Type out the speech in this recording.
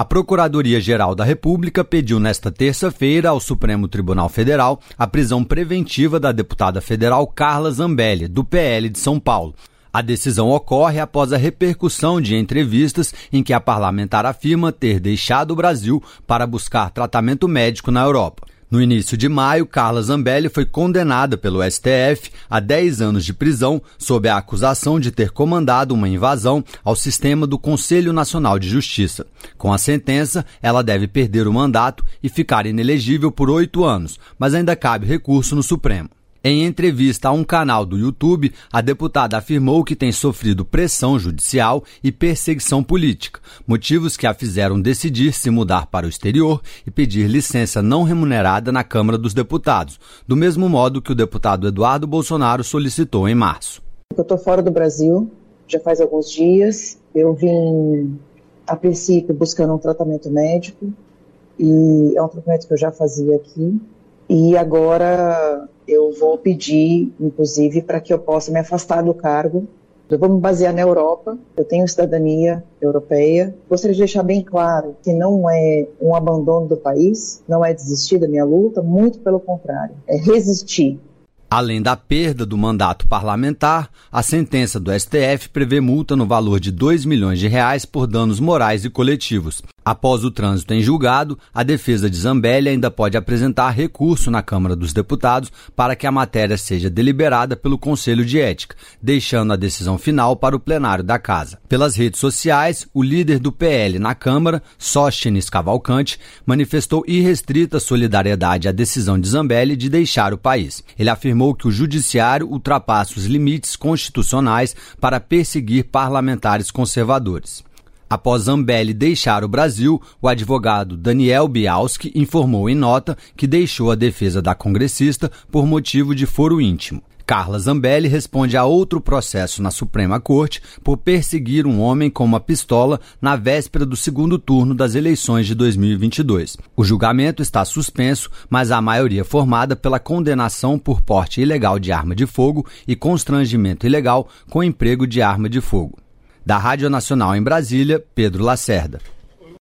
A Procuradoria-Geral da República pediu nesta terça-feira ao Supremo Tribunal Federal a prisão preventiva da deputada federal Carla Zambelli, do PL de São Paulo. A decisão ocorre após a repercussão de entrevistas em que a parlamentar afirma ter deixado o Brasil para buscar tratamento médico na Europa. No início de maio, Carla Zambelli foi condenada pelo STF a 10 anos de prisão sob a acusação de ter comandado uma invasão ao sistema do Conselho Nacional de Justiça. Com a sentença, ela deve perder o mandato e ficar inelegível por 8 anos, mas ainda cabe recurso no Supremo. Em entrevista a um canal do YouTube, a deputada afirmou que tem sofrido pressão judicial e perseguição política, motivos que a fizeram decidir se mudar para o exterior e pedir licença não remunerada na Câmara dos Deputados, do mesmo modo que o deputado Eduardo Bolsonaro solicitou em março. Eu estou fora do Brasil, já faz alguns dias. Eu vim, a princípio, buscando um tratamento médico, e é um tratamento que eu já fazia aqui. E agora eu vou pedir, inclusive, para que eu possa me afastar do cargo. Eu vou me basear na Europa, eu tenho cidadania europeia. Gostaria de deixar bem claro que não é um abandono do país, não é desistir da minha luta, muito pelo contrário, é resistir. Além da perda do mandato parlamentar, a sentença do STF prevê multa no valor de R$2 milhões por danos morais e coletivos. Após o trânsito em julgado, a defesa de Zambelli ainda pode apresentar recurso na Câmara dos Deputados para que a matéria seja deliberada pelo Conselho de Ética, deixando a decisão final para o plenário da Casa. Pelas redes sociais, o líder do PL na Câmara, Sóstenes Cavalcante, manifestou irrestrita solidariedade à decisão de Zambelli de deixar o país. Ele afirmou que o judiciário ultrapassa os limites constitucionais para perseguir parlamentares conservadores. Após Zambelli deixar o Brasil, o advogado Daniel Bialski informou em nota que deixou a defesa da congressista por motivo de foro íntimo. Carla Zambelli responde a outro processo na Suprema Corte por perseguir um homem com uma pistola na véspera do segundo turno das eleições de 2022. O julgamento está suspenso, mas há maioria formada pela condenação por porte ilegal de arma de fogo e constrangimento ilegal com emprego de arma de fogo. Da Rádio Nacional em Brasília, Pedro Lacerda.